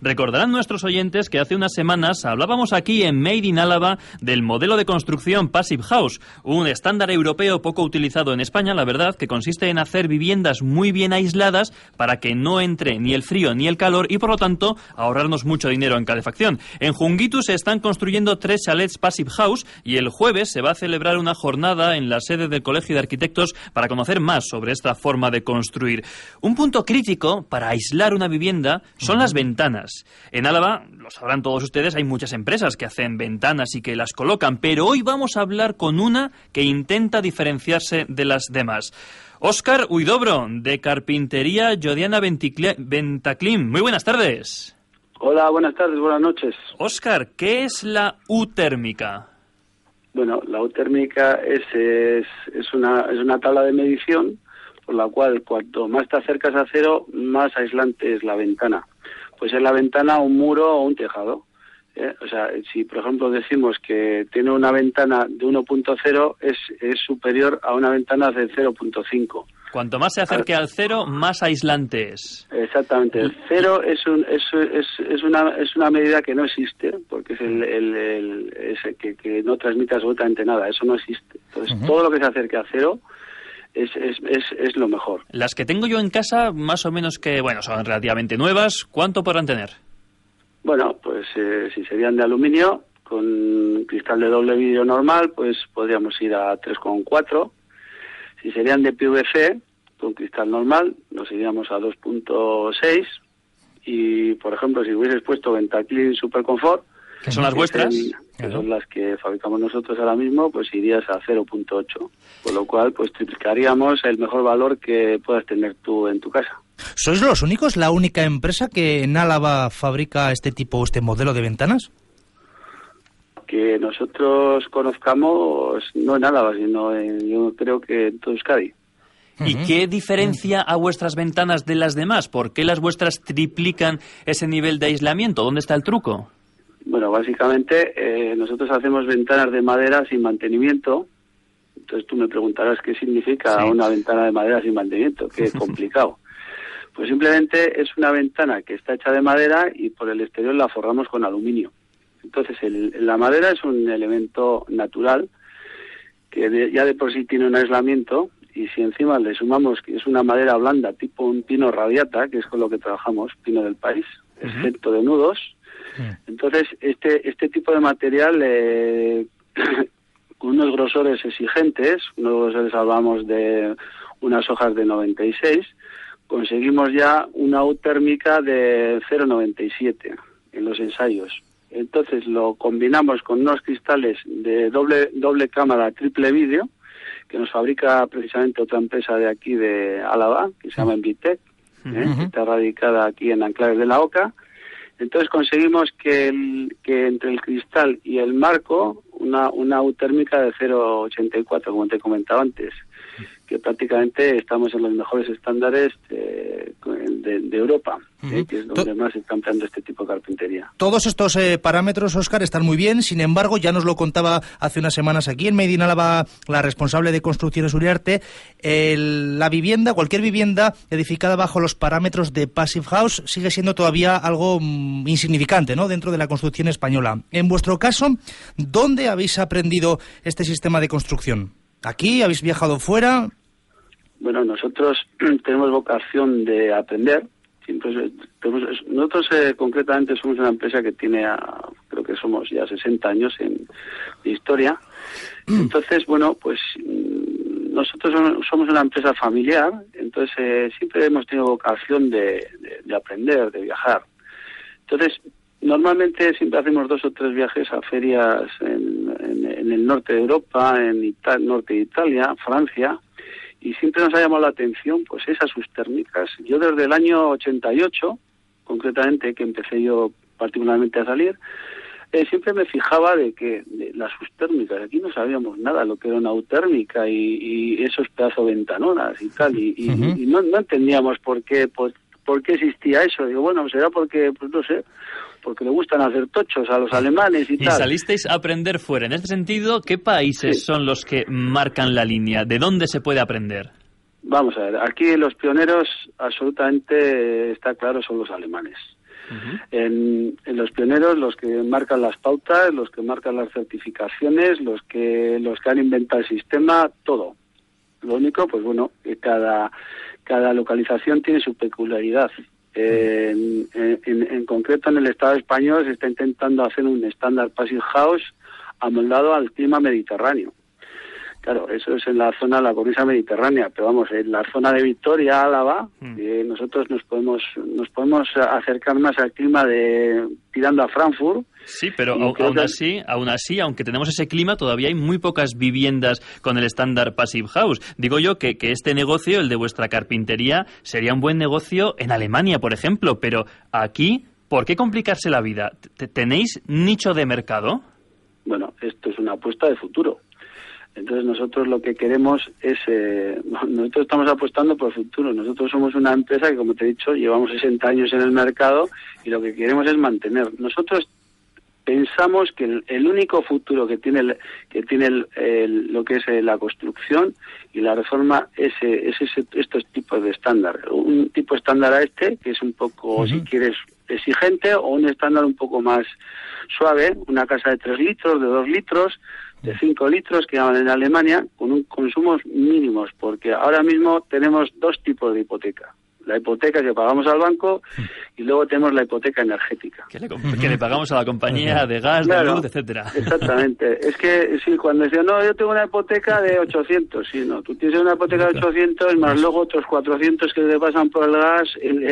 Recordarán nuestros oyentes que hace unas semanas hablábamos aquí en Made in Álava del modelo de construcción Passive House, un estándar europeo poco utilizado en España, la verdad, que consiste en hacer viviendas muy bien aisladas para que no entre ni el frío ni el calor y, por lo tanto, ahorrarnos mucho dinero en calefacción. En Junguitu se están construyendo 3 chalets Passive House y el jueves se va a celebrar una jornada en la sede del Colegio de Arquitectos para conocer más sobre esta forma de construir. Un punto crítico para aislar una vivienda son las ventanas. En Álava, lo sabrán todos ustedes, hay muchas empresas que hacen ventanas y que las colocan, pero hoy vamos a hablar con una que intenta diferenciarse de las demás. Óscar Huidobro, de Carpintería Jodiana Ventaclim. Muy buenas tardes. Hola, buenas tardes, buenas noches. Óscar, ¿qué es la U-térmica? Bueno, la U-térmica es una tabla de medición por la cual cuanto más te acercas a cero, más aislante es la ventana. Pues es la ventana un muro o un tejado. O sea, si por ejemplo decimos que tiene una ventana de 1.0, es superior a una ventana de 0.5. Cuanto más se acerque al cero, más aislante es. Exactamente. El cero es una medida que no existe, porque es que no transmite absolutamente nada. Eso no existe. Entonces, todo lo que se acerque a cero es lo mejor. Las que tengo yo en casa, más o menos que, bueno, son relativamente nuevas, ¿cuánto podrán tener? Bueno, pues si serían de aluminio, con cristal de doble vidrio normal, pues podríamos ir a 3,4. Si serían de PVC, con cristal normal, nos iríamos a 2,6. Y, por ejemplo, si hubieses puesto Ventaclim Super Confort, que son las vuestras, que son las que fabricamos nosotros ahora mismo, pues irías a 0,8. Con lo cual, pues triplicaríamos el mejor valor que puedas tener tú en tu casa. ¿Sois los únicos, la única empresa que en Álava fabrica este modelo de ventanas? Que nosotros conozcamos, no en Álava, sino yo creo que en todo Euskadi. ¿Y qué diferencia a vuestras ventanas de las demás? ¿Por qué las vuestras triplican ese nivel de aislamiento? ¿Dónde está el truco? Bueno, básicamente nosotros hacemos ventanas de madera sin mantenimiento. Entonces tú me preguntarás qué significa una ventana de madera sin mantenimiento. Qué complicado. Pues simplemente es una ventana que está hecha de madera y por el exterior la forramos con aluminio. Entonces la madera es un elemento natural que ya de por sí tiene un aislamiento, y si encima le sumamos que es una madera blanda tipo un pino radiata, que es con lo que trabajamos, pino del país, excepto de nudos, entonces este tipo de material con unos grosores exigentes, unos grosores hablamos de unas hojas de 96, conseguimos ya una U térmica de 0,97 en los ensayos. Entonces lo combinamos con unos cristales de doble cámara triple vidrio que nos fabrica precisamente otra empresa de aquí de Álava, que se llama Envitec, que está radicada aquí en Anclaves de la Oca. Entonces conseguimos que entre el cristal y el marco una U térmica de 0,84, como te comentaba antes, que prácticamente estamos en los mejores estándares de Europa, que es donde más se está empleando este tipo de carpintería. Todos estos parámetros, Óscar, están muy bien. Sin embargo, ya nos lo contaba hace unas semanas aquí en Made in Álava la responsable de Construcciones Uriarte, la vivienda, cualquier vivienda edificada bajo los parámetros de Passive House sigue siendo todavía algo insignificante, ¿no?, dentro de la construcción española. En vuestro caso, ¿dónde habéis aprendido este sistema de construcción? ¿Aquí? ¿Habéis viajado fuera? Bueno, nosotros tenemos vocación de aprender. Nosotros concretamente somos una empresa que tiene, creo que somos ya 60 años de historia. Entonces, bueno, pues nosotros somos una empresa familiar, entonces siempre hemos tenido vocación de aprender, de viajar. Entonces, normalmente siempre hacemos 2 o 3 viajes a ferias en el norte de Europa, en norte de Italia, Francia, y siempre nos ha llamado la atención pues esas sustérmicas. Yo desde el año 88, concretamente, que empecé yo particularmente a salir, siempre me fijaba de las sustérmicas, aquí no sabíamos nada lo que era una eutérmica y esos pedazos ventanonas y tal, y no entendíamos por qué existía eso. Digo, bueno, será porque, pues no sé, porque le gustan hacer tochos a los alemanes y tal. Y salisteis a aprender fuera. En este sentido, ¿qué países son los que marcan la línea? ¿De dónde se puede aprender? Vamos a ver, aquí los pioneros absolutamente está claro son los alemanes. En los pioneros, los que marcan las pautas, los que marcan las certificaciones, los que han inventado el sistema, todo. Lo único, pues bueno, que cada localización tiene su peculiaridad. En concreto, en el Estado español se está intentando hacer un estándar Passive House amoldado al clima mediterráneo. Claro, eso es en la zona de la cornisa mediterránea, pero vamos, en la zona de Vitoria, Álava, nosotros nos podemos acercar más al clima tirando a Frankfurt. Sí, pero aún así, aunque tenemos ese clima, todavía hay muy pocas viviendas con el estándar Passive House. Digo yo que este negocio, el de vuestra carpintería, sería un buen negocio en Alemania, por ejemplo, pero aquí, ¿por qué complicarse la vida? ¿Tenéis nicho de mercado? Bueno, esto es una apuesta de futuro. Entonces nosotros lo que queremos es, nosotros estamos apostando por el futuro. Nosotros somos una empresa que, como te he dicho, llevamos 60 años en el mercado y lo que queremos es mantener. Nosotros pensamos que el único futuro que tiene lo que es la construcción y la reforma es estos tipos de estándar. Un tipo estándar que es un poco, si quieres, exigente, o un estándar un poco más suave, una casa de 3 litros, de 2 litros, de 5 litros que llaman en Alemania, con consumos mínimos, porque ahora mismo tenemos 2 tipos de hipoteca. La hipoteca que pagamos al banco y luego tenemos la hipoteca energética. Que le pagamos a la compañía de gas, de luz, etcétera. Exactamente. Es que sí, cuando decían, no, yo tengo una hipoteca de 800, sí, no, tú tienes una hipoteca de 800 más luego otros 400 que te pasan por el gas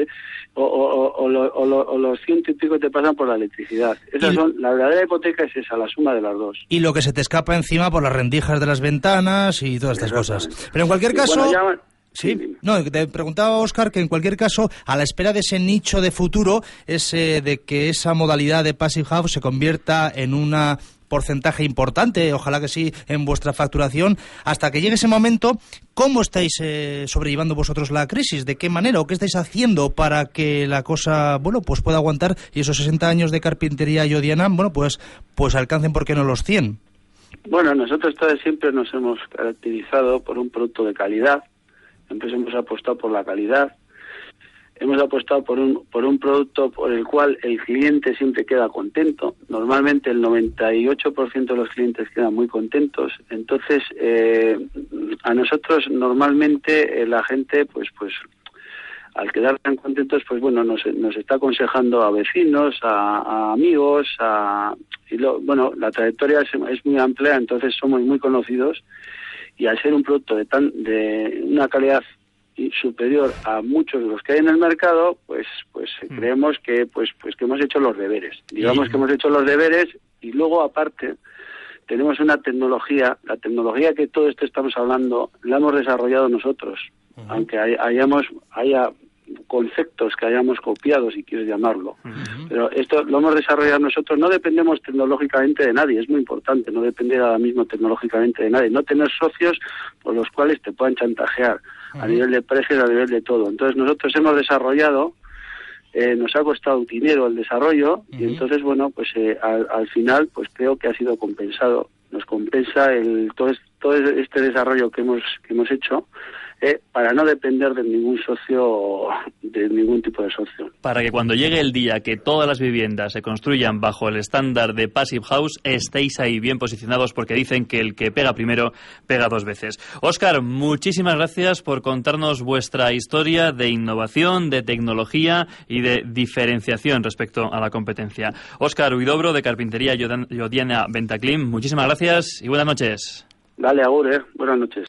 o los 100 y pico te pasan por la electricidad. La verdadera hipoteca es esa, la suma de las dos. Y lo que se te escapa encima por las rendijas de las ventanas y todas estas cosas. Pero en cualquier caso... Sí, no, te preguntaba, Óscar, que en cualquier caso, a la espera de ese nicho de futuro, de que esa modalidad de Passive House se convierta en un porcentaje importante, ojalá que sí, en vuestra facturación, hasta que llegue ese momento, ¿cómo estáis sobrellevando vosotros la crisis? ¿De qué manera o qué estáis haciendo para que la cosa, bueno, pues pueda aguantar y esos 60 años de carpintería yodiana, bueno, pues alcancen, ¿por qué no los 100? Bueno, nosotros siempre nos hemos caracterizado por un producto de calidad. Entonces hemos apostado por la calidad, hemos apostado por un producto por el cual el cliente siempre queda contento. Normalmente el 98% de los clientes quedan muy contentos. Entonces, a nosotros normalmente la gente, pues al quedar tan contentos, pues bueno, nos está aconsejando a vecinos, a amigos, la trayectoria es muy amplia, entonces somos muy conocidos. Y al ser un producto de una calidad superior a muchos de los que hay en el mercado, pues creemos que que hemos hecho los deberes. Digamos que hemos hecho los deberes y luego aparte tenemos una tecnología, la tecnología que todo esto estamos hablando, la hemos desarrollado nosotros, aunque haya conceptos que hayamos copiado, si quieres llamarlo. Pero esto lo hemos desarrollado nosotros, no dependemos tecnológicamente de nadie, es muy importante no depender ahora mismo tecnológicamente de nadie, no tener socios por los cuales te puedan chantajear a nivel de precios, a nivel de todo. Entonces nosotros hemos desarrollado, nos ha costado dinero el desarrollo y entonces, bueno, pues al final pues creo que ha sido compensado, nos compensa todo este desarrollo que hemos hecho, para no depender de ningún socio, de ningún tipo de socio. Para que cuando llegue el día que todas las viviendas se construyan bajo el estándar de Passive House, estéis ahí bien posicionados, porque dicen que el que pega primero, pega 2 veces. Óscar, muchísimas gracias por contarnos vuestra historia de innovación, de tecnología y de diferenciación respecto a la competencia. Óscar Huidobro, de Carpintería Yodiana Ventaclim, muchísimas gracias y buenas noches. Dale, agur, buenas noches.